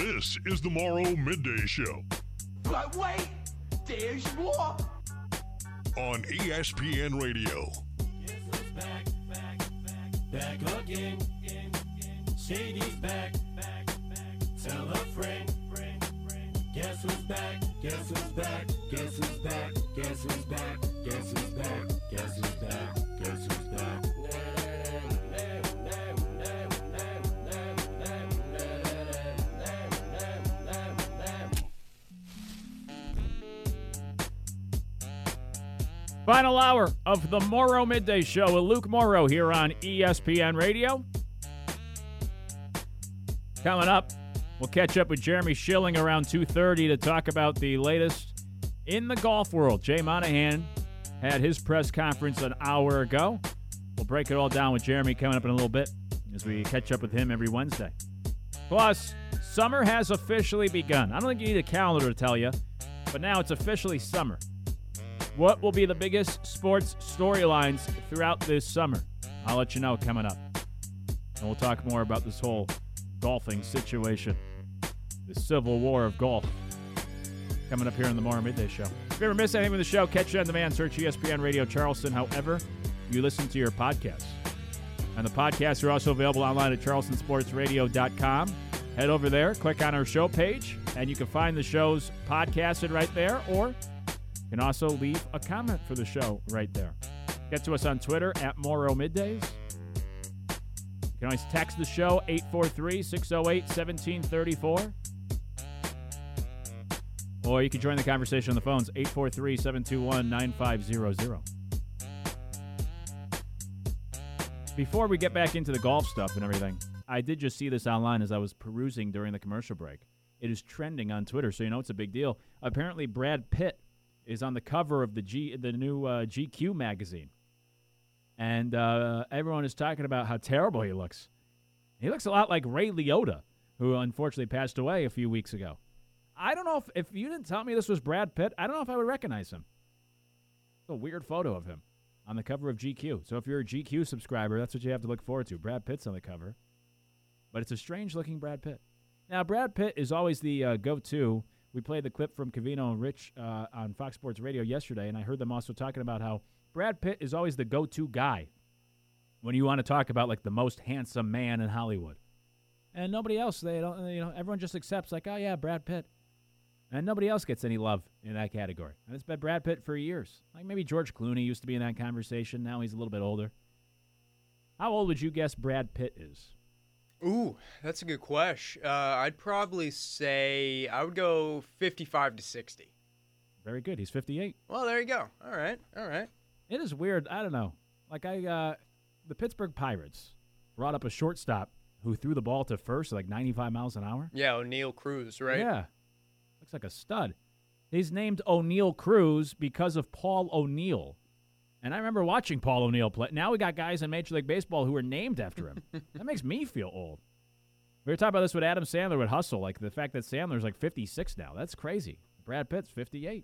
This is the Morrow Midday Show. But wait, there's more. On ESPN Radio. Guess who's back again. Shady's back. Tell a friend. Guess who's back? Guess who's back? Guess who's back? Guess who's back? Guess who's back? Guess who's back? Guess who's back? Final hour of the Morrow Midday Show with Luke Morrow here on ESPN Radio. Coming up, we'll catch up with Jeremy Schilling around 2:30 to talk about the latest in the golf world. Jay Monahan had his press conference an hour ago. We'll break it all down with Jeremy coming up in a little bit as we catch up with him every Wednesday. Plus, summer has officially begun. I don't think you need a calendar to tell you, but now it's officially summer. What will be the biggest sports storylines throughout this summer? I'll let you know coming up. And we'll talk more about this whole golfing situation, the civil war of golf, coming up here on the Morrow Midday Show. If you ever miss anything from the show, catch it on demand. Search ESPN Radio Charleston, however you listen to your podcasts. And the podcasts are also available online at charlestonsportsradio.com. Head over there, click on our show page, and you can find the shows podcasted right there, or you can also leave a comment for the show right there. Get to us on Twitter at Morrow Middays. You can always text the show 843-608-1734. Or you can join the conversation on the phones 843-721-9500. Before we get back into the golf stuff and everything, I did just see this online as I was perusing during the commercial break. It is trending on Twitter, so you know it's a big deal. Apparently, Brad Pitt is on the cover of the new GQ magazine. And everyone is talking about how terrible he looks. He looks a lot like Ray Liotta, who unfortunately passed away a few weeks ago. I don't know if you didn't tell me this was Brad Pitt, I don't know if I would recognize him. It's a weird photo of him on the cover of GQ. So if you're a GQ subscriber, that's what you have to look forward to. Brad Pitt's on the cover. But it's a strange-looking Brad Pitt. Now, Brad Pitt is always the go-to. We played the clip from Covino and Rich on Fox Sports Radio yesterday, and I heard them also talking about how Brad Pitt is always the go-to guy when you want to talk about, like, the most handsome man in Hollywood. And nobody else, they don't, everyone just accepts, like, oh, yeah, Brad Pitt. And nobody else gets any love in that category. And it's been Brad Pitt for years. Like, maybe George Clooney used to be in that conversation. Now he's a little bit older. How old would you guess Brad Pitt is? Ooh, that's a good question. I'd probably say I would go 55 to 60. Very good. He's 58. Well, there you go. All right. It is weird. I don't know. Like, the Pittsburgh Pirates brought up a shortstop who threw the ball to first at like 95 miles an hour. Yeah, O'Neal Cruz, right? Yeah. Looks like a stud. He's named O'Neal Cruz because of Paul O'Neill. And I remember watching Paul O'Neill play. Now we got guys in Major League Baseball who are named after him. That makes me feel old. We were talking about this with Adam Sandler with Hustle, like the fact that Sandler's like 56 now. That's crazy. Brad Pitt's 58.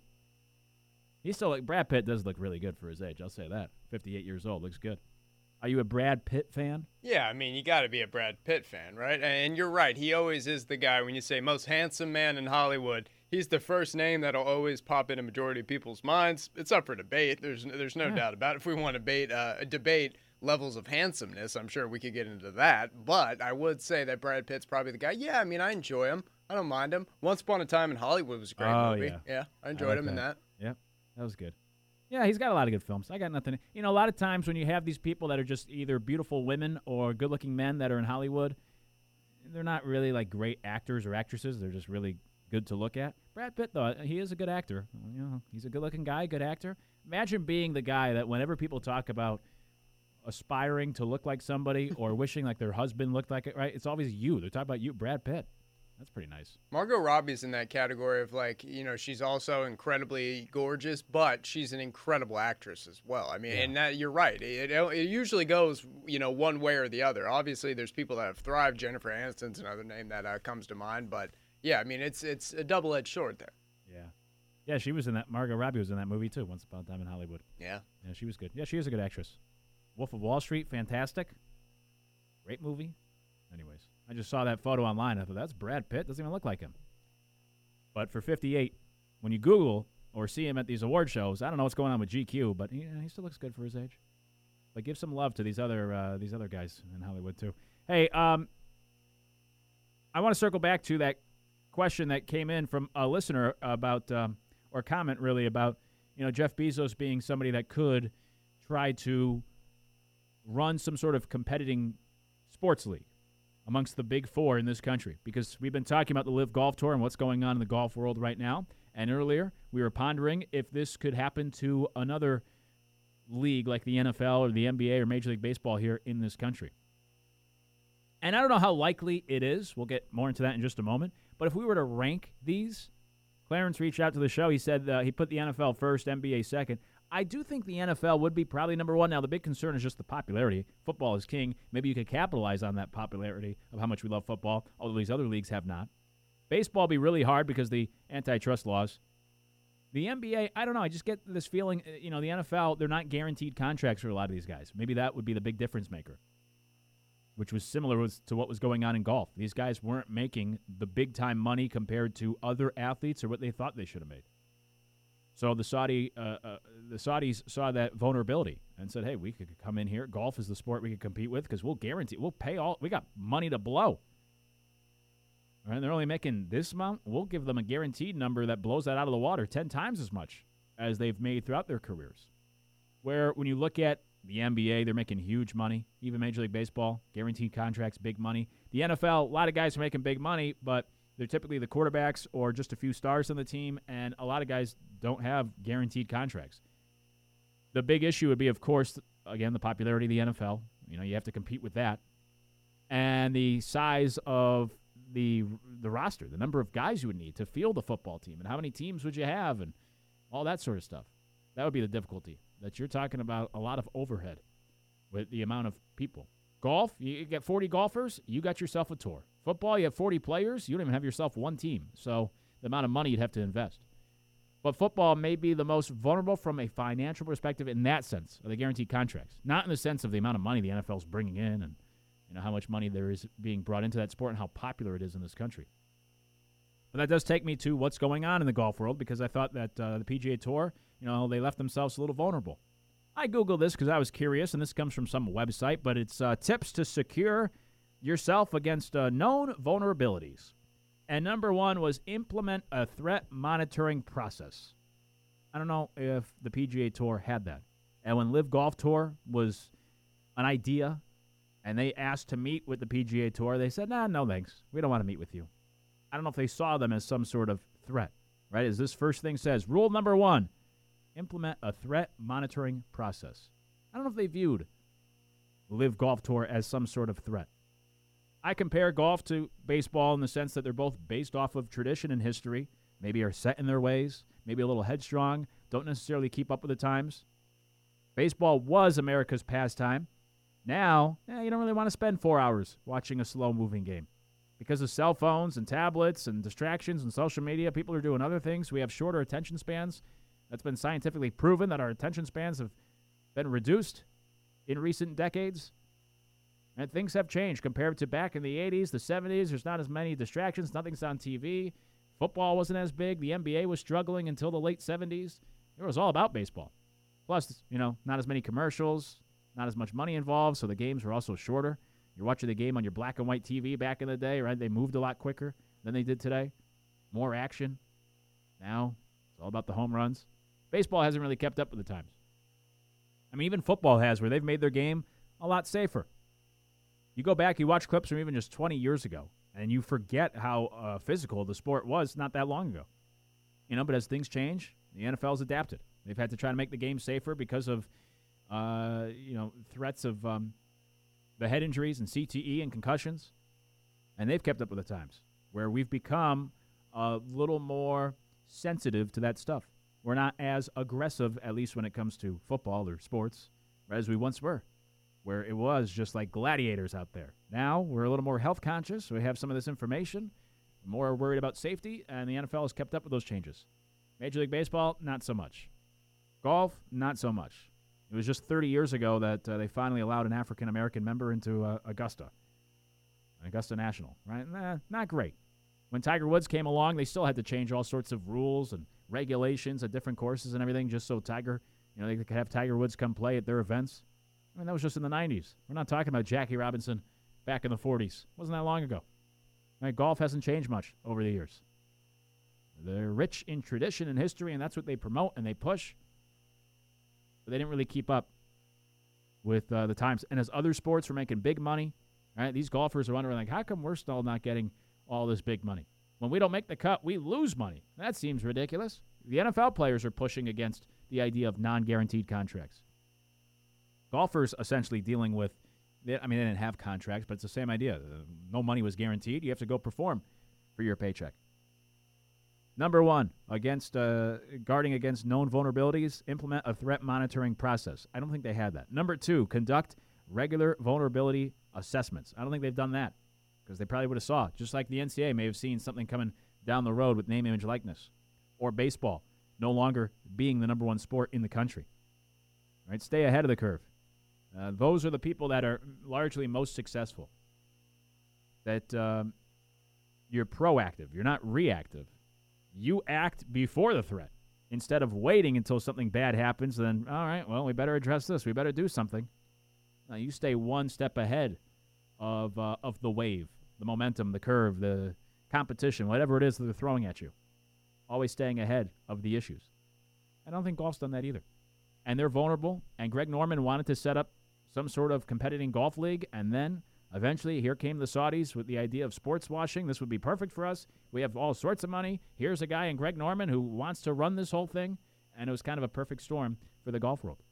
He's still like, Brad Pitt does look really good for his age. I'll say that. 58 years old. Looks good. Are you a Brad Pitt fan? Yeah, I mean, you got to be a Brad Pitt fan, right? And you're right. He always is the guy when you say most handsome man in Hollywood. He's the first name that'll always pop in a majority of people's minds. It's up for debate. There's no doubt about it. If we want to debate levels of handsomeness, I'm sure we could get into that. But I would say that Brad Pitt's probably the guy. Yeah, I mean, I enjoy him. I don't mind him. Once Upon a Time in Hollywood was a great movie. Yeah, I enjoyed him in that. Yep, that was good. Yeah, he's got a lot of good films. I got nothing. You know, a lot of times when you have these people that are just either beautiful women or good-looking men that are in Hollywood, they're not really like great actors or actresses. They're just really good to look at. Brad Pitt, though, he is a good actor. You know, he's a good-looking guy, good actor. Imagine being the guy that whenever people talk about aspiring to look like somebody or wishing like their husband looked like it, right? It's always you. They're talking about you, Brad Pitt. That's pretty nice. Margot Robbie's in that category of like, you know, she's also incredibly gorgeous, but she's an incredible actress as well. I mean, and that, you're right. It usually goes, you know, one way or the other. Obviously, there's people that have thrived. Jennifer Aniston's another name that comes to mind. But, yeah, I mean, it's a double-edged sword there. Yeah. Yeah, she was in that. Margot Robbie was in that movie, too, Once Upon a Time in Hollywood. Yeah. Yeah, she was good. Yeah, she is a good actress. Wolf of Wall Street, fantastic. Great movie. Anyways. I just saw that photo online. I thought, that's Brad Pitt. Doesn't even look like him. But for 58, when you Google or see him at these award shows, I don't know what's going on with GQ, but he still looks good for his age. But give some love to these other guys in Hollywood too. Hey, I want to circle back to that question that came in from a listener about, or comment really about, Jeff Bezos being somebody that could try to run some sort of competing sports league amongst the big four in this country. Because we've been talking about the LIV Golf Tour and what's going on in the golf world right now. And earlier, we were pondering if this could happen to another league like the NFL or the NBA or Major League Baseball here in this country. And I don't know how likely it is. We'll get more into that in just a moment. But if we were to rank these, Clarence reached out to the show. He said he put the NFL first, NBA second. I do think the NFL would be probably number one. Now, the big concern is just the popularity. Football is king. Maybe you could capitalize on that popularity of how much we love football, although these other leagues have not. Baseball will be really hard because of the antitrust laws. The NBA, I don't know. I just get this feeling, the NFL, they're not guaranteed contracts for a lot of these guys. Maybe that would be the big difference maker, which was similar to what was going on in golf. These guys weren't making the big-time money compared to other athletes or what they thought they should have made. So the Saudis saw that vulnerability and said, hey, we could come in here. Golf is the sport we could compete with because we'll pay all. We got money to blow. All right, they're only making this amount. We'll give them a guaranteed number that blows that out of the water 10 times as much as they've made throughout their careers. Where when you look at the NBA, they're making huge money. Even Major League Baseball, guaranteed contracts, big money. The NFL, a lot of guys are making big money, but they're typically the quarterbacks or just a few stars on the team, and a lot of guys don't have guaranteed contracts. The big issue would be, of course, again, the popularity of the NFL. You have to compete with that. And the size of the roster, the number of guys you would need to field the football team, and how many teams would you have, and all that sort of stuff. That would be the difficulty, that you're talking about a lot of overhead with the amount of people. Golf, you get 40 golfers, you got yourself a tour. Football, you have 40 players, you don't even have yourself one team. So the amount of money you'd have to invest. But football may be the most vulnerable from a financial perspective in that sense of the guaranteed contracts. Not in the sense of the amount of money the NFL is bringing in and how much money there is being brought into that sport and how popular it is in this country. But that does take me to what's going on in the golf world, because I thought that the PGA Tour, they left themselves a little vulnerable. I Googled this because I was curious, and this comes from some website, but it's tips to secure yourself against known vulnerabilities. And number one was implement a threat monitoring process. I don't know if the PGA Tour had that. And when LIV Golf Tour was an idea and they asked to meet with the PGA Tour, they said, no thanks. We don't want to meet with you. I don't know if they saw them as some sort of threat, right? As this first thing says, rule number one, implement a threat monitoring process. I don't know if they viewed LIV Golf Tour as some sort of threat. I compare golf to baseball in the sense that they're both based off of tradition and history, maybe are set in their ways, maybe a little headstrong, don't necessarily keep up with the times. Baseball was America's pastime. Now, you don't really want to spend 4 hours watching a slow-moving game. Because of cell phones and tablets and distractions and social media, people are doing other things. We have shorter attention spans. That's been scientifically proven that our attention spans have been reduced in recent decades. And things have changed compared to back in the 80s, the 70s. There's not as many distractions. Nothing's on TV. Football wasn't as big. The NBA was struggling until the late 70s. It was all about baseball. Plus, not as many commercials, not as much money involved, so the games were also shorter. You're watching the game on your black and white TV back in the day, right? They moved a lot quicker than they did today. More action. Now, it's all about the home runs. Baseball hasn't really kept up with the times. I mean, even football has, where they've made their game a lot safer. You go back, you watch clips from even just 20 years ago, and you forget how physical the sport was not that long ago. But as things change, the NFL's adapted. They've had to try to make the game safer because of, threats of the head injuries and CTE and concussions. And they've kept up with the times, where we've become a little more sensitive to that stuff. We're not as aggressive, at least when it comes to football or sports, as we once were, where it was just like gladiators out there. Now we're a little more health conscious. We have some of this information, more worried about safety, and the NFL has kept up with those changes. Major League Baseball, not so much. Golf, not so much. It was just 30 years ago that they finally allowed an African-American member into Augusta. Augusta National, right? Not great. When Tiger Woods came along, they still had to change all sorts of rules and regulations at different courses and everything just so Tiger, they could have Tiger Woods come play at their events. I mean, that was just in the 90s. We're not talking about Jackie Robinson back in the 40s. Wasn't that long ago. Right? Golf hasn't changed much over the years. They're rich in tradition and history, and that's what they promote and they push. But they didn't really keep up with the times. And as other sports were making big money, right, these golfers are wondering, like, how come we're still not getting all this big money? When we don't make the cut, we lose money. That seems ridiculous. The NFL players are pushing against the idea of non-guaranteed contracts. Golfers essentially dealing with, they didn't have contracts, but it's the same idea. No money was guaranteed. You have to go perform for your paycheck. Number one, against guarding against known vulnerabilities, implement a threat monitoring process. I don't think they had that. Number two, conduct regular vulnerability assessments. I don't think they've done that because they probably would have saw, just like the NCAA may have seen something coming down the road with name, image, likeness, or baseball no longer being the number one sport in the country. Right? Stay ahead of the curve. Those are the people that are largely most successful. That you're proactive. You're not reactive. You act before the threat instead of waiting until something bad happens. Then, all right, well, we better address this. We better do something. Now, you stay one step ahead of the wave, the momentum, the curve, the competition, whatever it is that they're throwing at you. Always staying ahead of the issues. I don't think golf's done that either. And they're vulnerable. And Greg Norman wanted to set up some sort of competing golf league, and then eventually here came the Saudis with the idea of sports washing. This would be perfect for us. We have all sorts of money. Here's a guy in Greg Norman who wants to run this whole thing, and it was kind of a perfect storm for the golf world.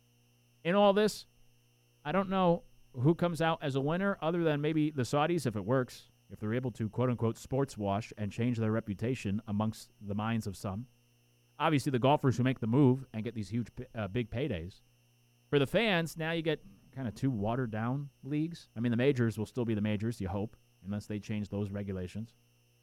In all this, I don't know who comes out as a winner other than maybe the Saudis, if it works, if they're able to, quote-unquote, sports wash and change their reputation amongst the minds of some. Obviously, the golfers who make the move and get these huge, big paydays. For the fans, now you get kind of two watered-down leagues. I mean, the majors will still be the majors, you hope, unless they change those regulations.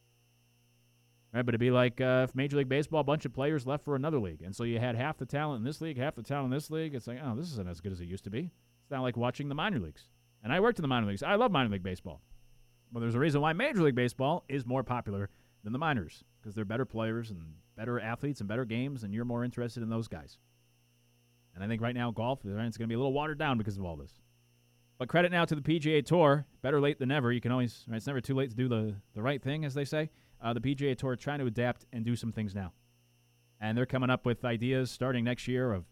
Right, but it'd be like if Major League Baseball, a bunch of players left for another league. And so you had half the talent in this league, half the talent in this league. It's like, oh, this isn't as good as it used to be. It's not like watching the minor leagues. And I worked in the minor leagues. I love minor league baseball. But there's a reason why Major League Baseball is more popular than the minors, because they're better players and better athletes and better games, and you're more interested in those guys. And I think right now golf, it's going to be a little watered down because of all this. But credit now to the PGA Tour. Better late than never. You can always, right, it's never too late to do the right thing, as they say. The PGA Tour trying to adapt and do some things now. And they're coming up with ideas starting next year of,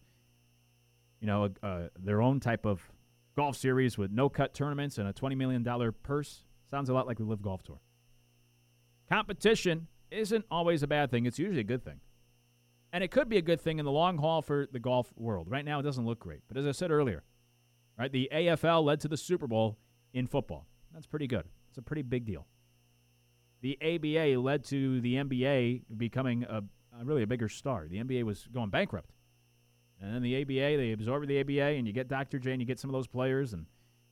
their own type of golf series with no-cut tournaments and a $20 million purse. Sounds a lot like the LIV Golf Tour. Competition isn't always a bad thing. It's usually a good thing. And it could be a good thing in the long haul for the golf world. Right now, it doesn't look great. But as I said earlier, right, the AFL led to the Super Bowl in football. That's pretty good. It's a pretty big deal. The ABA led to the NBA becoming really a bigger star. The NBA was going bankrupt. And then the ABA, they absorbed the ABA, and you get Dr. J, and you get some of those players, and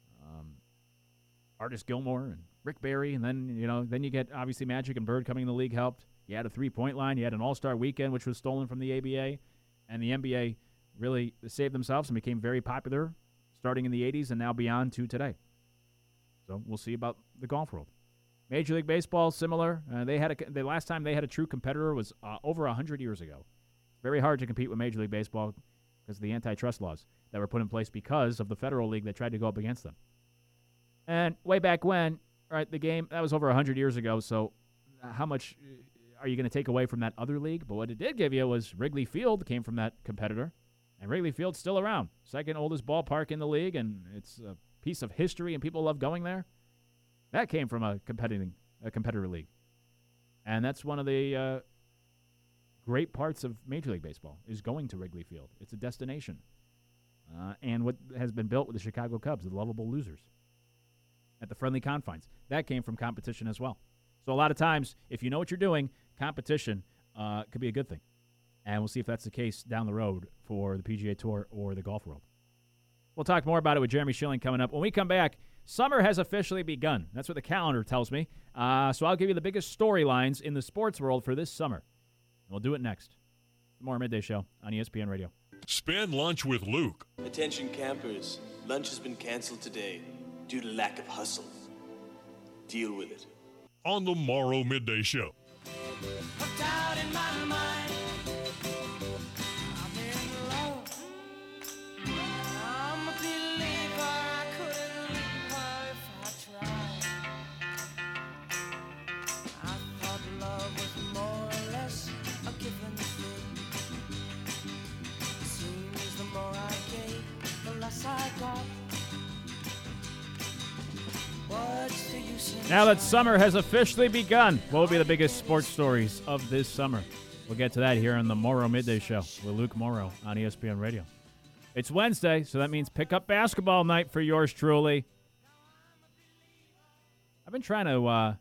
Artis Gilmore and Rick Barry, and then you get, obviously, Magic and Bird coming in the league helped. You had a three-point line. You had an all-star weekend, which was stolen from the ABA. And the NBA really saved themselves and became very popular starting in the 80s and now beyond to today. So we'll see about the golf world. Major League Baseball, similar. The last time they had a true competitor was over 100 years ago. Very hard to compete with Major League Baseball because of the antitrust laws that were put in place because of the Federal League that tried to go up against them. And way back when, right, the game, that was over 100 years ago, so how much are you going to take away from that other league? But what it did give you was Wrigley Field came from that competitor, and Wrigley Field's still around. Second oldest ballpark in the league, and it's a piece of history, and people love going there. That came from a competitor league. And that's one of the great parts of Major League Baseball, is going to Wrigley Field. It's a destination. And what has been built with the Chicago Cubs, the lovable losers, at the friendly confines. That came from competition as well. So a lot of times, if you know what you're doing, competition could be a good thing. And we'll see if that's the case down the road for the PGA Tour or the golf world. We'll talk more about it with Jeremy Schilling coming up. When we come back, summer has officially begun. That's what the calendar tells me. So I'll give you the biggest storylines in the sports world for this summer. We'll do it next. More Midday Show on ESPN Radio. Spend lunch with Luke. Attention campers, lunch has been canceled today due to lack of hustle. deal with it. On the Morrow Midday Show. Doubt in my mind. I'm in love. I'm a believer. I couldn't leave her if I tried. I thought love was more or less a given thing. It seems the more I gave, the less I got. What's the use in Now that summer has officially begun, what will be the biggest sports stories of this summer? We'll get to that here on the Morrow Midday Show with Luke Morrow on ESPN Radio. It's Wednesday, so that means pick-up basketball night for yours truly. I've been trying to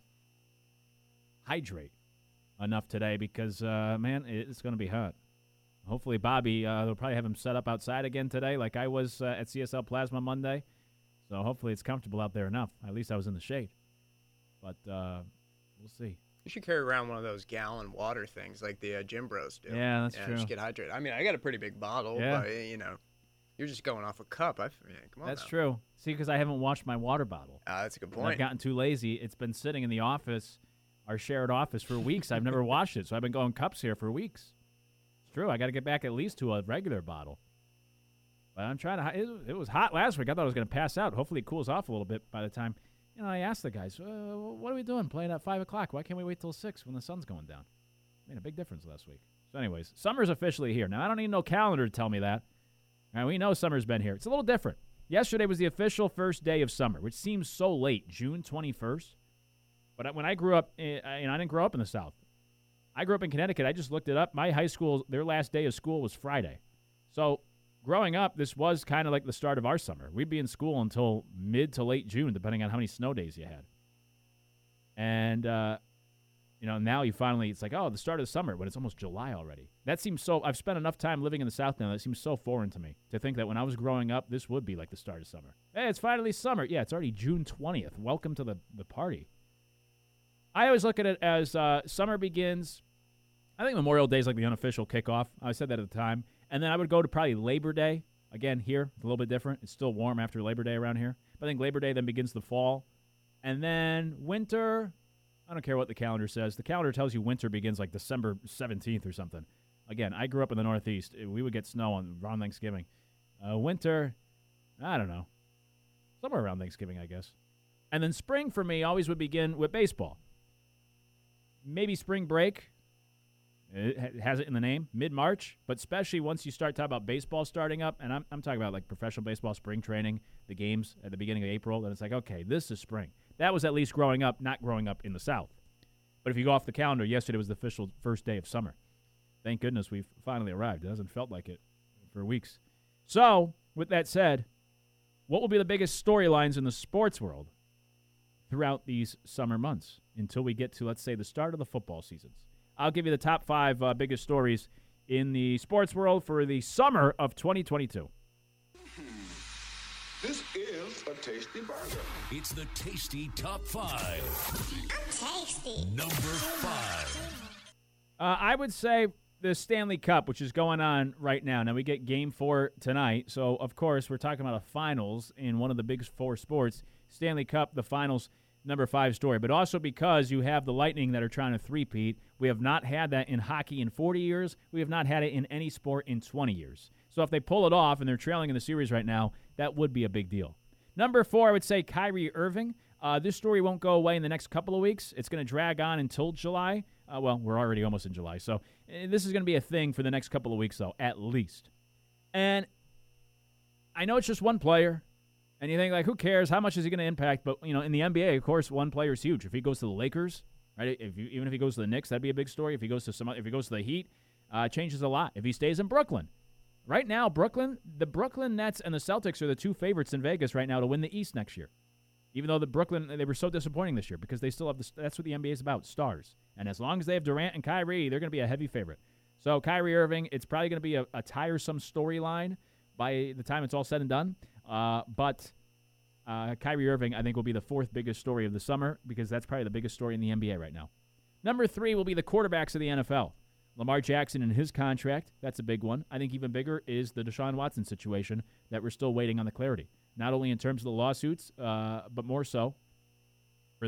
hydrate enough today because, man, it's going to be hot. Hopefully Bobby, they'll probably have him set up outside again today like I was at CSL Plasma Monday. So hopefully it's comfortable out there enough. At least I was in the shade. But we'll see. You should carry around one of those gallon water things like the gym bros do. Yeah, that's true. Just get hydrated. I mean, I got a pretty big bottle, Yeah. but, you're just going off a cup. Come on That's now. true. See, because I haven't washed my water bottle. That's a good And point. I've gotten too lazy. It's been sitting in the office, our shared office, for weeks. I've never washed it, so I've been going cups here for weeks. It's true. I got to get back at least to a regular bottle. But I'm trying to. It was hot last week. I thought I was going to pass out. Hopefully it cools off a little bit by the time. I asked the guys, what are we doing playing at 5 o'clock? Why can't we wait till 6 when the sun's going down? Made a big difference last week. So anyways, summer's officially here. Now, I don't need no calendar to tell me that. Now, we know summer's been here. It's a little different. Yesterday was the official first day of summer, which seems so late, June 21st. But when I grew up, I didn't grow up in the South. I grew up in Connecticut. I just looked it up. My high school, their last day of school was Friday. So growing up, this was kind of like the start of our summer. We'd be in school until mid to late June, depending on how many snow days you had. And, now you finally, it's like, the start of the summer, but it's almost July already. That seems so, I've spent enough time living in the South now, that seems so foreign to me, to think that when I was growing up, this would be like the start of summer. Hey, it's finally summer. Yeah, it's already June 20th. Welcome to the party. I always look at it as summer begins, I think Memorial Day is like the unofficial kickoff. I said that at the time. And then I would go to probably Labor Day. Again, here, it's a little bit different. It's still warm after Labor Day around here. But I think Labor Day then begins the fall. And then winter, I don't care what the calendar says. The calendar tells you winter begins like December 17th or something. Again, I grew up in the Northeast. We would get snow around Thanksgiving. Winter, I don't know. Somewhere around Thanksgiving, I guess. And then spring for me always would begin with baseball. Maybe spring break. It has it in the name, mid-March, but especially once you start talking about baseball starting up, and I'm talking about like professional baseball, spring training, the games at the beginning of April, then it's like, okay, this is spring. That was at least growing up, not growing up in the South. But if you go off the calendar, yesterday was the official first day of summer. Thank goodness we've finally arrived. It hasn't felt like it for weeks. So, with that said, what will be the biggest storylines in the sports world throughout these summer months until we get to, let's say, the start of the football seasons? I'll give you the top 5 biggest stories in the sports world for the summer of 2022. This is a tasty burger. It's the Tasty Top 5. I'm tasty. Number 5. I would say the Stanley Cup, which is going on right now. Now, we get Game 4 tonight, so, of course, we're talking about a finals in one of the big 4 sports. Stanley Cup, the finals, number 5 story. But also because you have the Lightning that are trying to three-peat. We have not had that in hockey in 40 years. We have not had it in any sport in 20 years. So if they pull it off and they're trailing in the series right now, that would be a big deal. Number 4, I would say Kyrie Irving. This story won't go away in the next couple of weeks. It's going to drag on until July. Well, we're already almost in July. So this is going to be a thing for the next couple of weeks, though, at least. And I know it's just one player. And you think, like, who cares? How much is he going to impact? But, in the NBA, of course, one player is huge. If he goes to the Lakers, right? Even if he goes to the Knicks, that'd be a big story. If he goes to the Heat, changes a lot. If he stays in Brooklyn, right now, the Brooklyn Nets and the Celtics are the 2 favorites in Vegas right now to win the East next year. Even though they were so disappointing this year because they still have that's what the NBA is about, stars. And as long as they have Durant and Kyrie, they're going to be a heavy favorite. So Kyrie Irving, it's probably going to be a tiresome storyline by the time it's all said and done. But Kyrie Irving, I think, will be the 4th biggest story of the summer because that's probably the biggest story in the NBA right now. Number 3 will be the quarterbacks of the NFL. Lamar Jackson and his contract, that's a big one. I think even bigger is the Deshaun Watson situation that we're still waiting on the clarity. Not only in terms of the lawsuits, but more so for this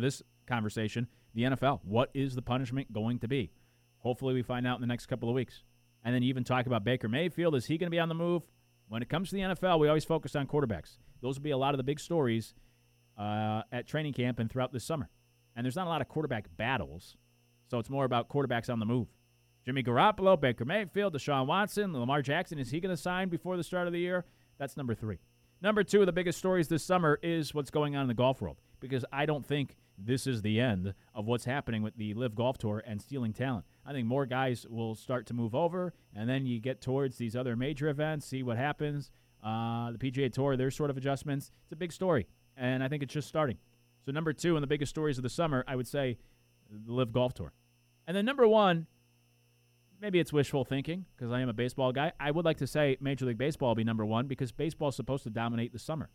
conversation, the NFL. What is the punishment going to be? Hopefully we find out in the next couple of weeks. And then you even talk about Baker Mayfield. Is he going to be on the move? When it comes to the NFL, we always focus on quarterbacks. Those will be a lot of the big stories at training camp and throughout this summer. And there's not a lot of quarterback battles, so it's more about quarterbacks on the move. Jimmy Garoppolo, Baker Mayfield, Deshaun Watson, Lamar Jackson, is he going to sign before the start of the year? That's number 3. Number 2 of the biggest stories this summer is what's going on in the golf world, because I don't think this is the end of what's happening with the LIV Golf Tour and stealing talent. I think more guys will start to move over, and then you get towards these other major events, see what happens. The PGA Tour, their sort of adjustments. It's a big story, and I think it's just starting. So number 2 in the biggest stories of the summer, I would say the LIV Golf Tour. And then number 1, maybe it's wishful thinking because I am a baseball guy. I would like to say Major League Baseball will be number 1 because baseball is supposed to dominate the summer.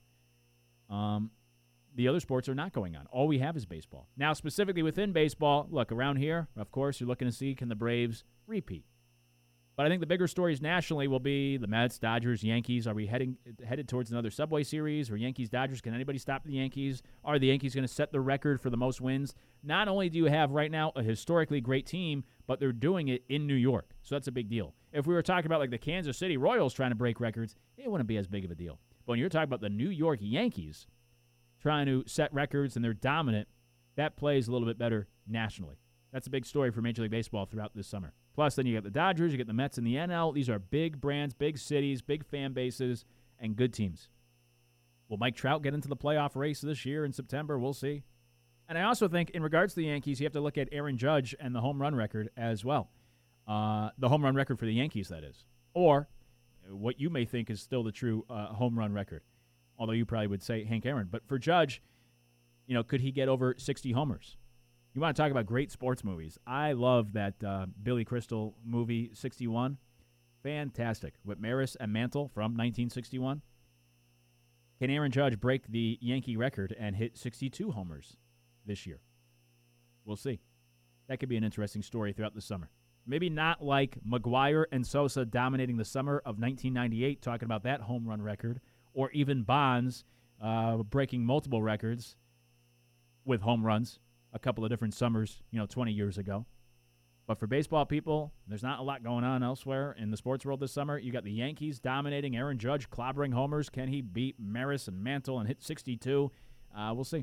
The other sports are not going on. All we have is baseball. Now, specifically within baseball, look, around here, of course, you're looking to see can the Braves repeat. But I think the bigger stories nationally will be the Mets, Dodgers, Yankees. Are we headed towards another Subway Series or Yankees, Dodgers? Can anybody stop the Yankees? Are the Yankees going to set the record for the most wins? Not only do you have right now a historically great team, but they're doing it in New York. So that's a big deal. If we were talking about like the Kansas City Royals trying to break records, it wouldn't be as big of a deal. But when you're talking about the New York Yankees trying to set records and they're dominant, that plays a little bit better nationally. That's a big story for Major League Baseball throughout this summer. Plus, then you get the Dodgers, you get the Mets in the NL. These are big brands, big cities, big fan bases, and good teams. Will Mike Trout get into the playoff race this year in September? We'll see. And I also think in regards to the Yankees, you have to look at Aaron Judge and the home run record as well. The home run record for the Yankees, that is. Or what you may think is still the true home run record, although you probably would say Hank Aaron. But for Judge, could he get over 60 homers? You want to talk about great sports movies. I love that Billy Crystal movie, 61. Fantastic. With Maris and Mantle from 1961. Can Aaron Judge break the Yankee record and hit 62 homers this year? We'll see. That could be an interesting story throughout the summer. Maybe not like McGwire and Sosa dominating the summer of 1998, talking about that home run record, or even Bonds breaking multiple records with home runs a couple of different summers, 20 years ago. But for baseball people, there's not a lot going on elsewhere in the sports world this summer. You got the Yankees dominating, Aaron Judge clobbering homers. Can he beat Maris and Mantle and hit 62? We'll see.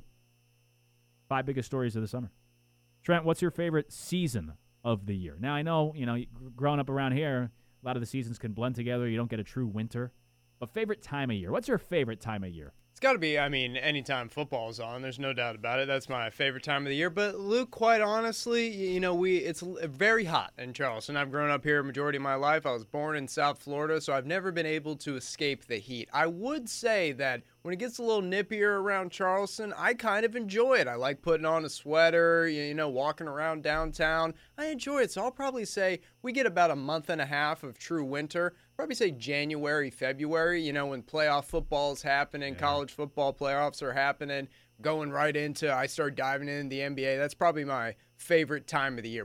5 biggest stories of the summer. Trent, what's your favorite season of the year? Now, I know, growing up around here, a lot of the seasons can blend together. You don't get a true winter. But favorite time of year? What's your favorite time of year? It's got to be, anytime football's on, there's no doubt about it. That's my favorite time of the year. But, Luke, quite honestly, it's very hot in Charleston. I've grown up here a majority of my life. I was born in South Florida, so I've never been able to escape the heat. I would say that when it gets a little nippier around Charleston, I kind of enjoy it. I like putting on a sweater, walking around downtown. I enjoy it. So I'll probably say we get about a month and a half of true winter. Probably say January, February, when playoff football is happening, college football playoffs are happening, going right into, I start diving into the NBA. That's probably my favorite time of the year.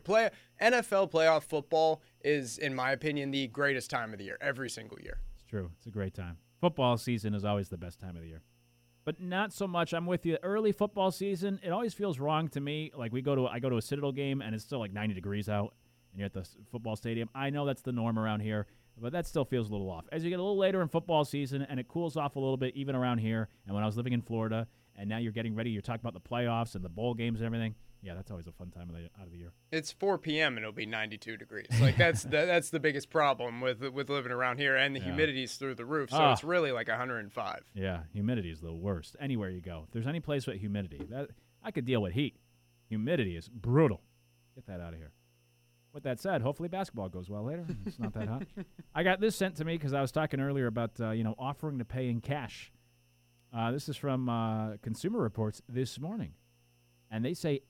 NFL playoff football is, in my opinion, the greatest time of the year, every single year. It's true. It's a great time. Football season is always the best time of the year. But not so much. I'm with you. Early football season, it always feels wrong to me. Like I go to a Citadel game, and it's still like 90 degrees out, and you're at the football stadium. I know that's the norm around here, but that still feels a little off. As you get a little later in football season, and it cools off a little bit even around here, and when I was living in Florida, and now you're getting ready, you're talking about the playoffs and the bowl games and everything. Yeah, that's always a fun time out of the year. It's 4 p.m. and it'll be 92 degrees. Like that's the biggest problem with living around here, and the humidity's through the roof, so it's really like 105. Yeah, humidity is the worst anywhere you go. If there's any place with humidity, I could deal with heat. Humidity is brutal. Get that out of here. With that said, hopefully basketball goes well later. It's not that hot. I got this sent to me because I was talking earlier about offering to pay in cash. This is from Consumer Reports this morning. And they say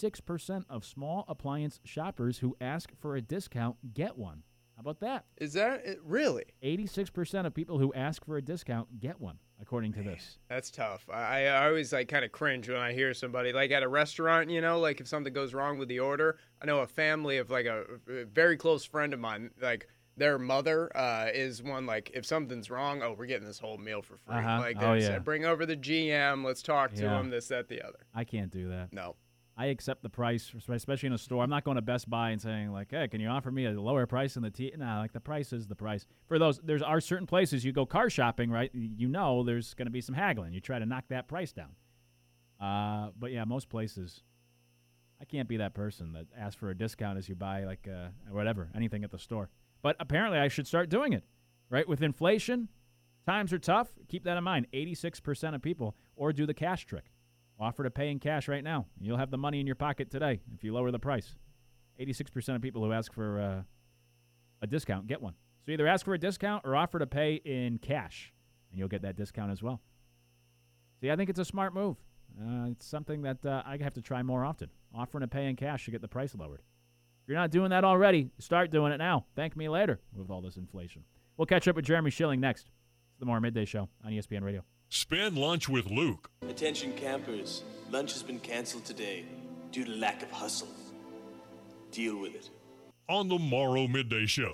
86% of small appliance shoppers who ask for a discount get one. How about that? Is that it? Really? 86% of people who ask for a discount get one, according to this. That's tough. I always kind of cringe when I hear somebody like at a restaurant, if something goes wrong with the order. I know a family of a very close friend of mine, their mother is one, if something's wrong, we're getting this whole meal for free. Bring over the GM, let's talk to him, this, that, the other. I can't do that. No. I accept the price, especially in a store. I'm not going to Best Buy and saying, like, hey, can you offer me a lower price than the TV? Nah, like, the price is the price. For those, there are certain places you go car shopping, right? You know there's going to be some haggling. You try to knock that price down. But, yeah, most places, I can't be that person that asks for a discount as you buy, like, whatever, anything at the store. But apparently I should start doing it, right? With inflation, times are tough. Keep that in mind. 86% of people, or do the cash trick. Offer to pay in cash right now. You'll have the money in your pocket today if you lower the price. 86% of people who ask for a discount get one. So either ask for a discount or offer to pay in cash, and you'll get that discount as well. See, I think it's a smart move. It's something that I have to try more often. Offering to pay in cash to get the price lowered. If you're not doing that already, start doing it now. Thank me later with all this inflation. We'll catch up with Jeremy Schilling next. It's the More Midday Show on ESPN Radio. Spend lunch with Luke. Attention campers, lunch has been canceled today due to lack of hustle. Deal with it. On the Morrow Midday Show.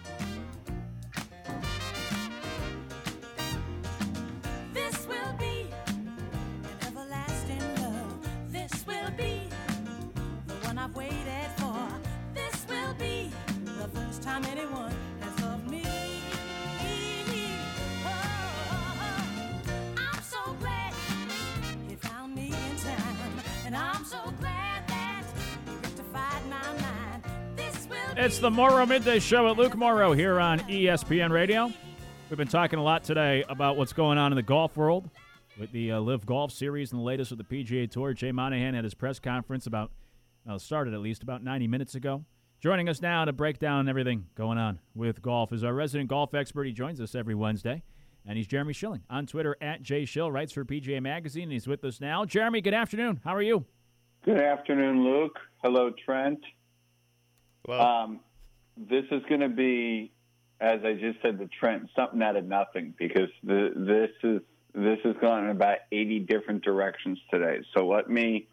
This will be an everlasting love. This will be the one I've waited for. This will be the first time anyone has loved me. It's the Morrow Midday Show with Luke Morrow here on ESPN Radio. We've been talking a lot today about what's going on in the golf world with the LIV Golf Series and the latest with the PGA Tour. Jay Monahan had his press conference started at least about 90 minutes ago. Joining us now to break down everything going on with golf is our resident golf expert. He joins us every Wednesday, and he's Jeremy Schilling on Twitter at JSchill, writes for PGA Magazine, and he's with us now. Jeremy, good afternoon. How are you? Good afternoon, Luke. Hello, Trent. Well, this is going to be, as I just said to Trent, something out of nothing because this has gone in about 80 different directions today. So let me,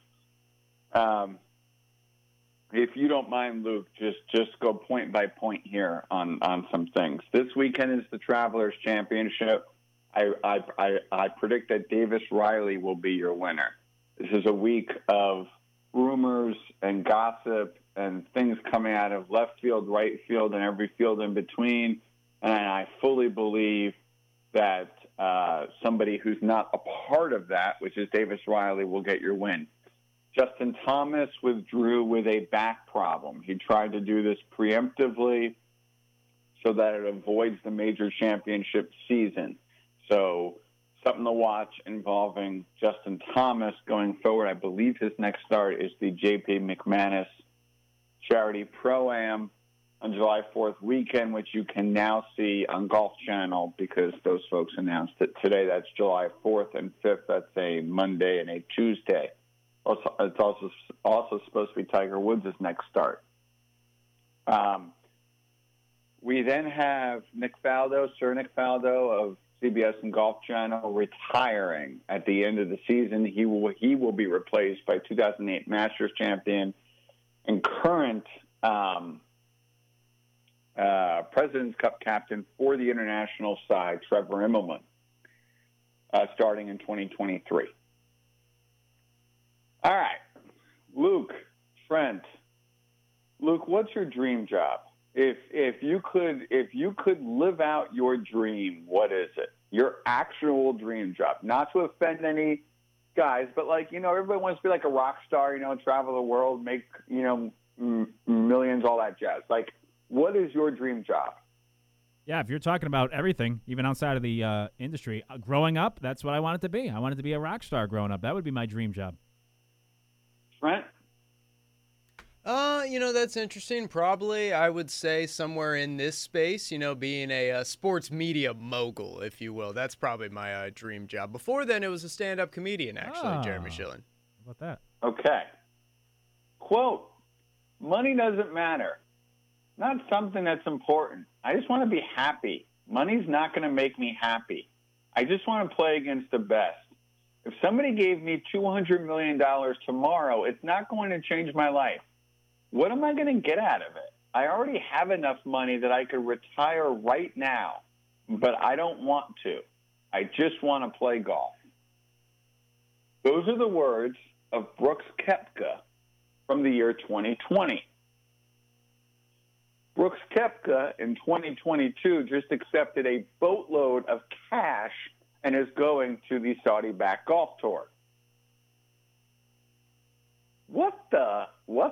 if you don't mind, Luke, just go point by point here on some things. This weekend is the Travelers Championship. I predict that Davis Riley will be your winner. This is a week of rumors and gossip and things coming out of left field, right field, and every field in between. And I fully believe that somebody who's not a part of that, which is Davis Riley, will get your win. Justin Thomas withdrew with a back problem. He tried to do this preemptively so that it avoids the major championship season. So something to watch involving Justin Thomas going forward. I believe his next start is the J.P. McManus Charity Pro-Am on July 4th weekend, which you can now see on Golf Channel because those folks announced it today. That's July 4th and 5th. That's a Monday and a Tuesday. It's also supposed to be Tiger Woods' next start. We then have Sir Nick Faldo of CBS and Golf Channel retiring at the end of the season. He will be replaced by 2008 Masters champion and current President's Cup captain for the international side, Trevor Immelman, starting in 2023. All right, Luke, Trent. Luke, what's your dream job? If you could live out your dream, what is it? Your actual dream job, not to offend any guys, but everybody wants to be like a rock star, travel the world, make millions, all that jazz. What is your dream job? Yeah, if you're talking about everything, even outside of the industry, growing up, that's what I wanted to be. I wanted to be a rock star growing up. That would be my dream job. Trent? That's interesting. Probably, I would say somewhere in this space, being a sports media mogul, if you will. That's probably my dream job. Before then, it was a stand-up comedian, actually, Jeremy Schilling. How about that? Okay. Quote, money doesn't matter. Not something that's important. I just want to be happy. Money's not going to make me happy. I just want to play against the best. If somebody gave me $200 million tomorrow, it's not going to change my life. What am I going to get out of it? I already have enough money that I could retire right now, but I don't want to. I just want to play golf. Those are the words of Brooks Koepka from the year 2020. Brooks Koepka in 2022 just accepted a boatload of cash and is going to the Saudi-backed golf tour. What the?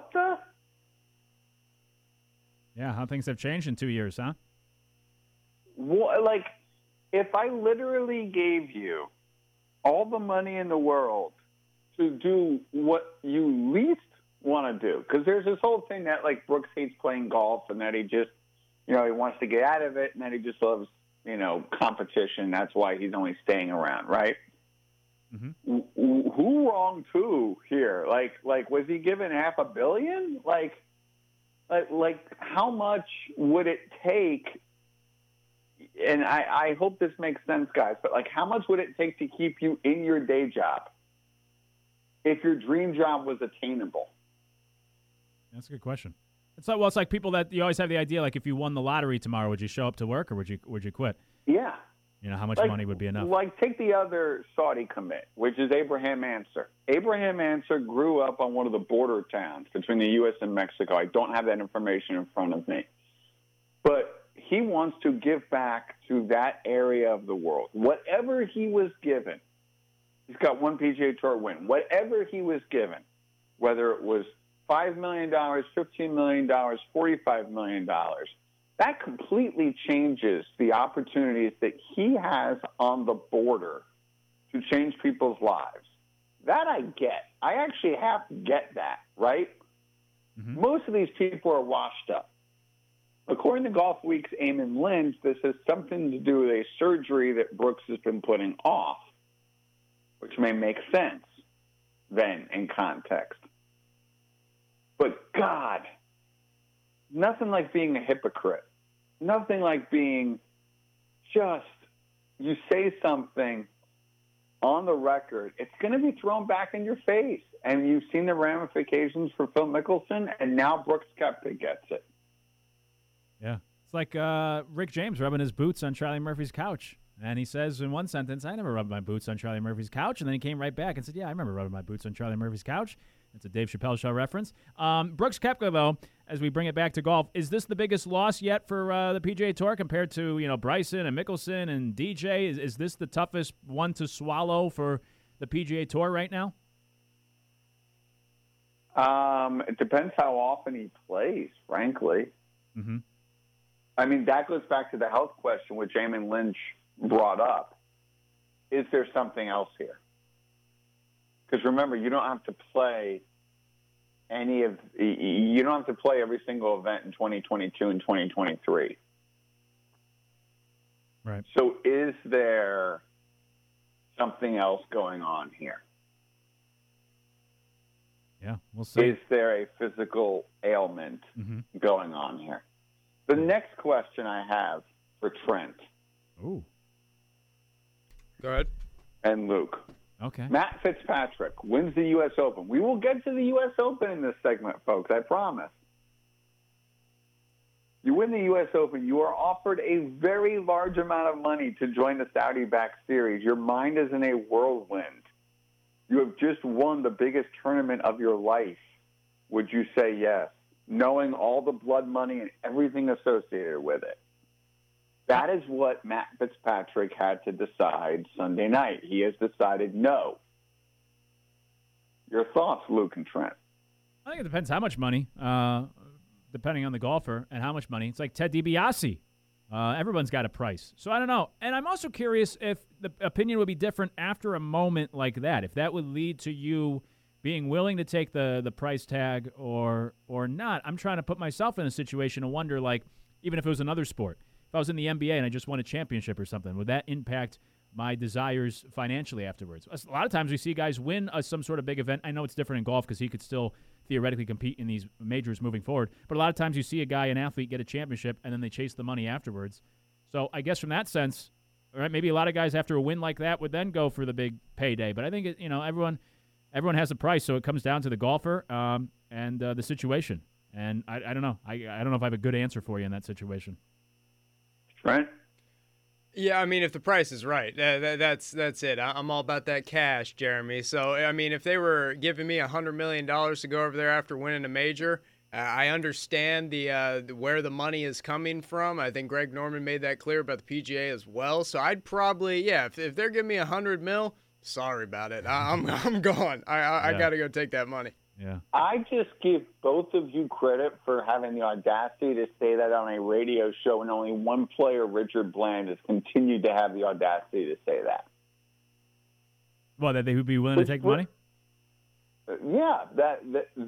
Yeah, how things have changed in 2 years, huh? What, like, if I literally gave you all the money in the world to do what you least want to do, because there's this whole thing that, like, Brooks hates playing golf and that he just, he wants to get out of it and that he just loves, competition. That's why he's only staying around, right? Mm-hmm. Who wronged who here? Like, was he given $500 million? Like, how much would it take? And I hope this makes sense, guys. But like, how much would it take to keep you in your day job if your dream job was attainable? That's a good question. It's like people that you always have the idea, like if you won the lottery tomorrow, would you show up to work or would you quit? Yeah. How much money would be enough? Like, take the other Saudi commit, which is Abraham Answer. Abraham Answer grew up on one of the border towns between the U.S. and Mexico. I don't have that information in front of me. But he wants to give back to that area of the world. Whatever he was given, he's got one PGA Tour win. Whatever he was given, whether it was $5 million, $15 million, $45 million, that completely changes the opportunities that he has on the border to change people's lives. That I get. I actually have to get that, right? Mm-hmm. Most of these people are washed up. According to Golf Week's Eamon Lynch, this has something to do with a surgery that Brooks has been putting off, which may make sense then in context. But God, nothing like being a hypocrite. Nothing like being you say something on the record, it's going to be thrown back in your face. And you've seen the ramifications for Phil Mickelson, and now Brooks Koepka gets it. Yeah. It's like Rick James rubbing his boots on Charlie Murphy's couch. And he says in one sentence, I never rubbed my boots on Charlie Murphy's couch. And then he came right back and said, yeah, I remember rubbing my boots on Charlie Murphy's couch. It's a Dave Chappelle Show reference. Brooks Koepka, though, as we bring it back to golf, is this the biggest loss yet for the PGA Tour compared to, Bryson and Mickelson and DJ? Is this the toughest one to swallow for the PGA Tour right now? It depends how often he plays, frankly. Mm-hmm. I mean, that goes back to the health question, which Eamon Lynch brought up. Is there something else here? Because remember, you don't have to play every single event in 2022 and 2023. Right. So is there something else going on here? Yeah, we'll see. Is there a physical ailment going on here? The next question I have for Trent. Ooh. Go ahead. And Luke. Okay. Matt Fitzpatrick wins the U.S. Open. We will get to the U.S. Open in this segment, folks, I promise. You win the U.S. Open, you are offered a very large amount of money to join the Saudi-backed series. Your mind is in a whirlwind. You have just won the biggest tournament of your life. Would you say yes, knowing all the blood money and everything associated with it? That is what Matt Fitzpatrick had to decide Sunday night. He has decided no. Your thoughts, Luke and Trent? I think it depends how much money, depending on the golfer and how much money. It's like Ted DiBiase. Everyone's got a price. So I don't know. And I'm also curious if the opinion would be different after a moment like that, if that would lead to you being willing to take the price tag or not. I'm trying to put myself in a situation and wonder, like, even if it was another sport. If I was in the NBA and I just won a championship or something, would that impact my desires financially afterwards? A lot of times we see guys win some sort of big event. I know it's different in golf because he could still theoretically compete in these majors moving forward. But a lot of times you see a guy, an athlete, get a championship and then they chase the money afterwards. So I guess from that sense, all right, maybe a lot of guys after a win like that would then go for the big payday. But I think everyone has a price, so it comes down to the golfer and the situation. And I don't know. I don't know if I have a good answer for you in that situation. Right? Yeah, I mean, if the price is right, that's it. I'm all about that cash, Jeremy. So, I mean, if they were giving me $100 million to go over there after winning a major, I understand where the money is coming from. I think Greg Norman made that clear about the PGA as well. So I'd probably, if they're giving me $100 million, sorry about it. I'm gone. I got to go take that money. Yeah. I just give both of you credit for having the audacity to say that on a radio show, and only one player, Richard Bland, has continued to have the audacity to say that. Well, that they would be willing to take the money? Yeah, that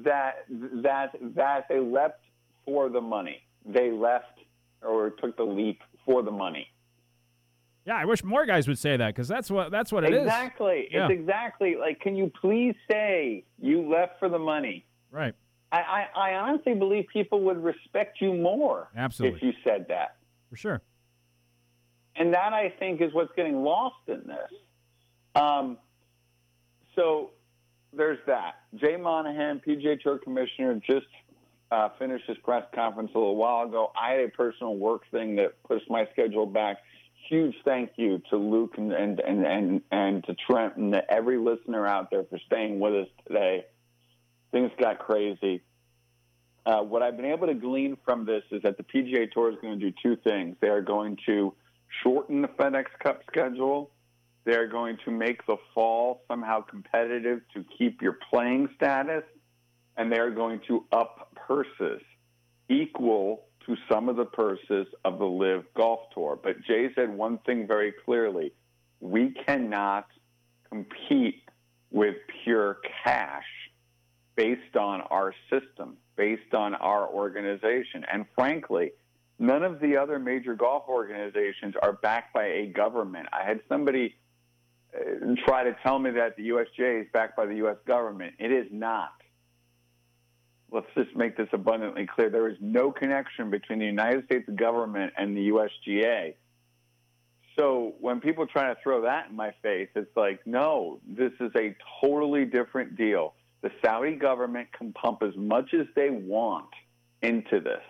they left for the money. They left or took the leap for the money. Yeah, I wish more guys would say that, because that's what it is. Exactly. Yeah. It's exactly like, can you please say you left for the money? Right. I honestly believe people would respect you more Absolutely. if you said that. For sure. And that, I think, is what's getting lost in this. So there's that. Jay Monahan, PGA Tour Commissioner, just finished his press conference a little while ago. I had a personal work thing that pushed my schedule back. Huge thank you to Luke and to Trent and to every listener out there for staying with us today. Things got crazy. What I've been able to glean from this is that the PGA Tour is going to do two things. They are going to shorten the FedEx Cup schedule. They're going to make the fall somehow competitive to keep your playing status. And they're going to up purses equal to some of the purses of the LIV Golf Tour. But Jay said one thing very clearly. We cannot compete with pure cash based on our system, based on our organization. And frankly, none of the other major golf organizations are backed by a government. I had somebody try to tell me that the USGA is backed by the U.S. government. It is not. Let's just make this abundantly clear. There is no connection between the United States government and the USGA. So when people try to throw that in my face, it's like, no, this is a totally different deal. The Saudi government can pump as much as they want into this.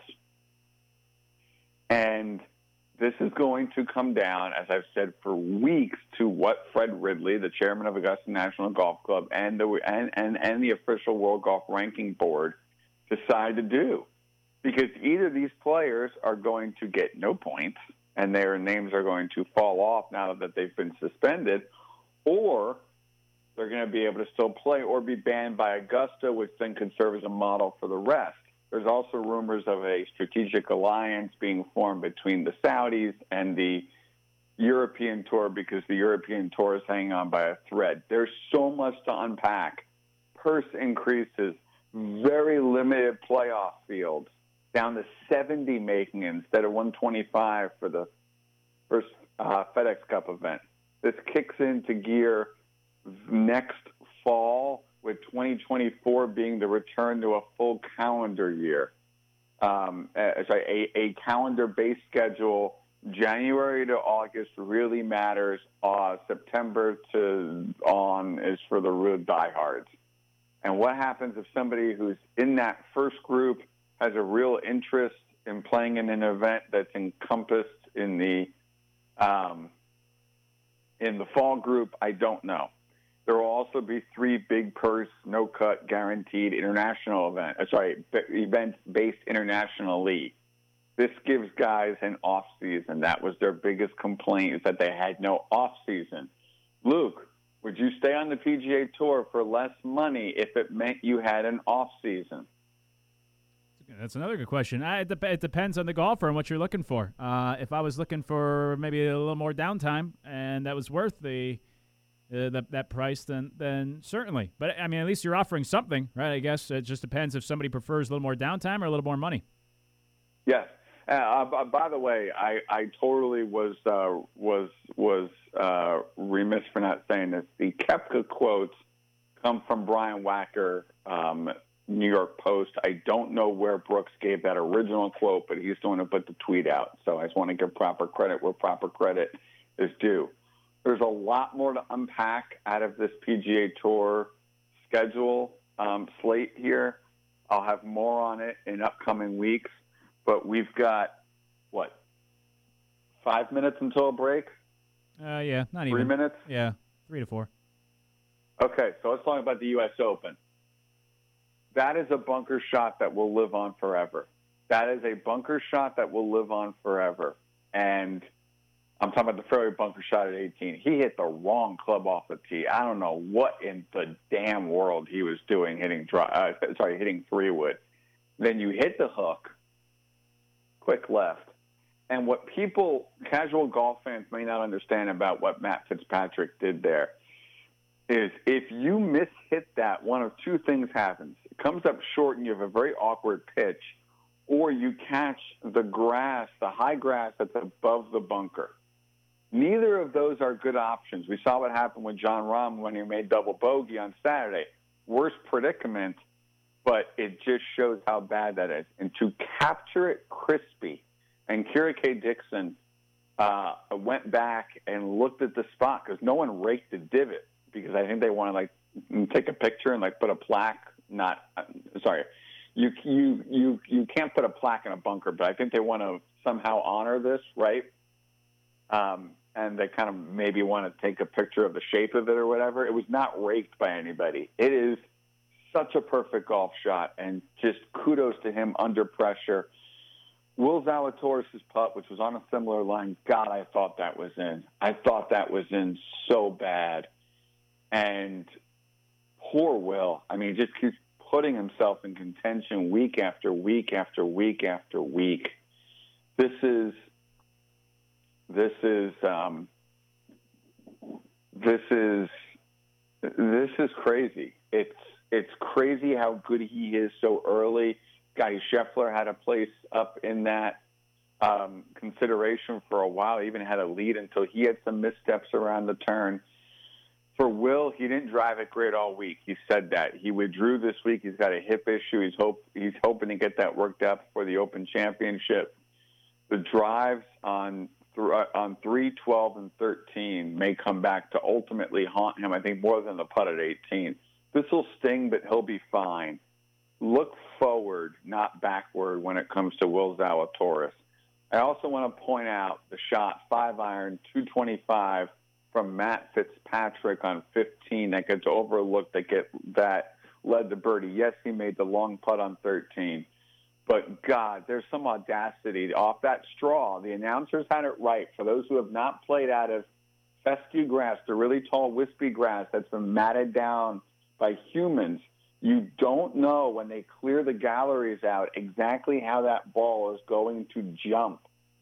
And this is going to come down, as I've said for weeks, to what Fred Ridley, the chairman of Augusta National Golf Club, and the official World Golf Ranking Board decide to do. Because either these players are going to get no points and their names are going to fall off now that they've been suspended, or they're going to be able to still play or be banned by Augusta, which then can serve as a model for the rest. There's also rumors of a strategic alliance being formed between the Saudis and the European Tour, because the European Tour is hanging on by a thread. There's so much to unpack. Purse increases, very limited playoff fields, down to 70 making instead of 125 for the first FedEx Cup event. This kicks into gear next fall, with 2024 being the return to a full calendar year. A calendar-based schedule. January to August really matters. September to on is for the real diehards. And what happens if somebody who's in that first group has a real interest in playing in an event that's encompassed in the fall group? I don't know. There will also be 3 big purse, no-cut, guaranteed events-based international league. This gives guys an off-season. That was their biggest complaint, is that they had no off-season. Luke, would you stay on the PGA Tour for less money if it meant you had an off-season? That's another good question. It depends on the golfer and what you're looking for. If I was looking for maybe a little more downtime and that was worth that price, then certainly. But, I mean, at least you're offering something, right? I guess it just depends if somebody prefers a little more downtime or a little more money. Yes. By the way, I totally was remiss for not saying this. The Koepka quotes come from Brian Wacker, New York Post. I don't know where Brooks gave that original quote, but he's the one who put the tweet out. So I just want to give proper credit where proper credit is due. There's a lot more to unpack out of this PGA Tour schedule slate here. I'll have more on it in upcoming weeks. But we've got, 5 minutes until a break? Yeah, not 3 even. minutes? Yeah, 3 to 4. Okay, so let's talk about the U.S. Open. That is a bunker shot that will live on forever. That is a bunker shot that will live on forever. And I'm talking about the fairway bunker shot at 18. He hit the wrong club off the tee. I don't know what in the damn world he was doing hitting 3-wood. Then you hit the hook, quick left. And what casual golf fans may not understand about what Matt Fitzpatrick did there is if you mishit that, one of two things happens. It comes up short and you have a very awkward pitch, or you catch the grass, the high grass that's above the bunker. Neither of those are good options. We saw what happened with Jon Rahm when he made double bogey on Saturday. Worst predicament, but it just shows how bad that is. And to capture it crispy, and Kira K. Dixon went back and looked at the spot because no one raked the divot because I think they want to take a picture and put a plaque. You can't put a plaque in a bunker, but I think they want to somehow honor this, right? And they kind of maybe want to take a picture of the shape of it or whatever. It was not raked by anybody. It is such a perfect golf shot, and just kudos to him under pressure. Will Zalatoris' putt, which was on a similar line, God, I thought that was in. I thought that was in so bad. And poor Will. I mean, just keeps putting himself in contention week after week after week after week. This is crazy. It's crazy how good he is so early. Scotty Scheffler had a place up in that consideration for a while. He even had a lead until he had some missteps around the turn. For Will, he didn't drive it great all week. He said that. He withdrew this week. He's got a hip issue. He's hoping to get that worked out for the Open Championship. The drives on 3, 12, and 13 may come back to ultimately haunt him, I think, more than the putt at 18. This will sting, but he'll be fine. Look forward, not backward, when it comes to Will Zalatoris. I also want to point out the shot 5-iron, 225 from Matt Fitzpatrick on 15 that gets overlooked, that led to birdie. Yes, he made the long putt on 13. But, God, there's some audacity off that straw. The announcers had it right. For those who have not played out of fescue grass, the really tall, wispy grass that's been matted down by humans, you don't know when they clear the galleries out exactly how that ball is going to jump.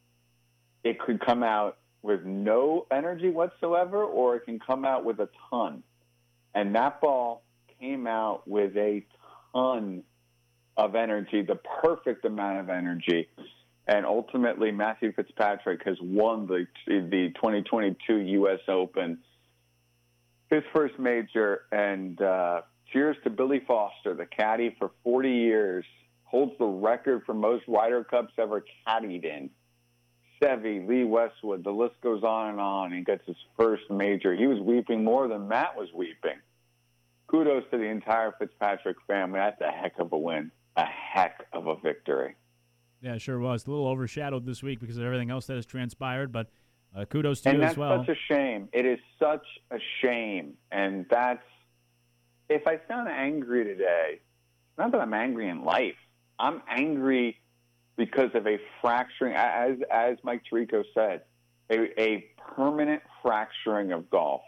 It could come out with no energy whatsoever, or it can come out with a ton. And that ball came out with a ton of energy, the perfect amount of energy. And ultimately, Matthew Fitzpatrick has won the 2022 U.S. Open, his first major. And cheers to Billy Foster, the caddy for 40 years, holds the record for most Ryder Cups ever caddied in. Seve, Lee Westwood, the list goes on and on. He gets his first major. He was weeping more than Matt was weeping. Kudos to the entire Fitzpatrick family. That's a heck of a win, a heck of a victory. Yeah, it sure was. A little overshadowed this week because of everything else that has transpired, but kudos to you as well. And that's such a shame. It is such a shame. And that's, if I sound angry today, not that I'm angry in life. I'm angry because of a fracturing, as Mike Tirico said, a permanent fracturing of golf.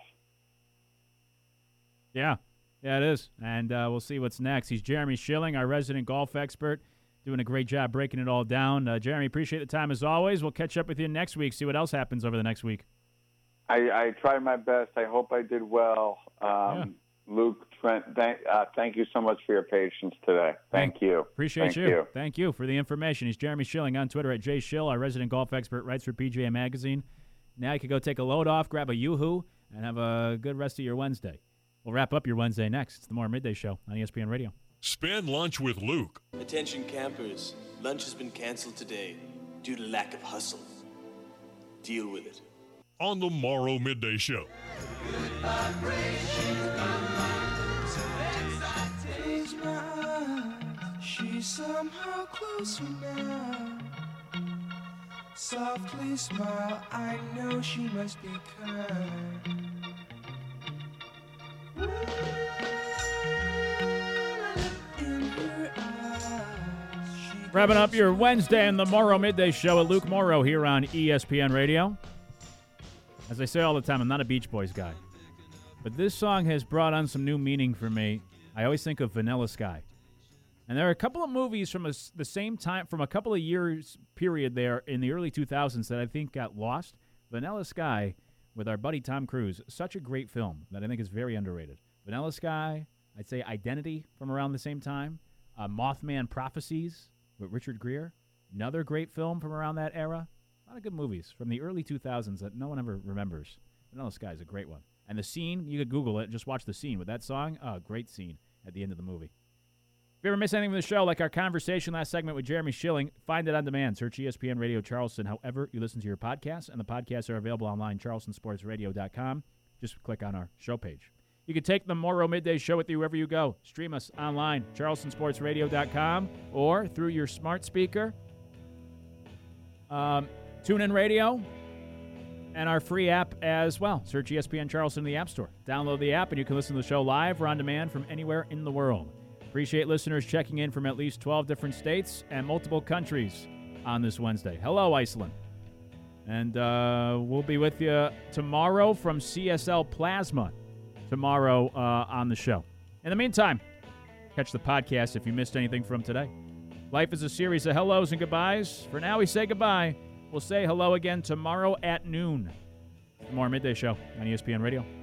Yeah, it is. And we'll see what's next. He's Jeremy Schilling, our resident golf expert, doing a great job breaking it all down. Jeremy, appreciate the time as always. We'll catch up with you next week, see what else happens over the next week. I tried my best. I hope I did well. Luke, Trent, thank you so much for your patience today. Thank you. Appreciate you. Thank you for the information. He's Jeremy Schilling on Twitter at JSchill, our resident golf expert, writes for PGA Magazine. Now you can go take a load off, grab a Yoo-Hoo, and have a good rest of your Wednesday. We'll wrap up your Wednesday next. It's the More Midday Show on ESPN Radio. Spend lunch with Luke. Attention campers, lunch has been canceled today due to lack of hustle. Deal with it. On the Morrow Midday Show. She's somehow closer now. Softly smile, I know she must be kind. In her eyes, she Wrapping up your Wednesday and the Morrow Midday Show with Luke Morrow here on ESPN Radio. As I say all the time, I'm not a Beach Boys guy. But this song has brought on some new meaning for me. I always think of Vanilla Sky. And there are a couple of movies from the same time, from a couple of years period there in the early 2000s that I think got lost. Vanilla Sky with our buddy Tom Cruise. Such a great film that I think is very underrated. Vanilla Sky, I'd say Identity from around the same time. Mothman Prophecies with Richard Gere. Another great film from around that era. A lot of good movies from the early 2000s that no one ever remembers. Vanilla Sky is a great one. And the scene, you could Google it, just watch the scene with that song. Oh, great scene at the end of the movie. If you ever miss anything from the show, like our conversation last segment with Jeremy Schilling, find it on demand. Search ESPN Radio Charleston however you listen to your podcasts, and the podcasts are available online, charlestonsportsradio.com. Just click on our show page. You can take the Morrow Midday Show with you wherever you go. Stream us online, charlestonsportsradio.com, or through your smart speaker, TuneIn Radio, and our free app as well. Search ESPN Charleston in the App Store. Download the app, and you can listen to the show live or on demand from anywhere in the world. Appreciate listeners checking in from at least 12 different states and multiple countries on this Wednesday. Hello, Iceland. And we'll be with you tomorrow from CSL Plasma tomorrow on the show. In the meantime, catch the podcast if you missed anything from today. Life is a series of hellos and goodbyes. For now, we say goodbye. We'll say hello again tomorrow at noon. The More Midday Show on ESPN Radio.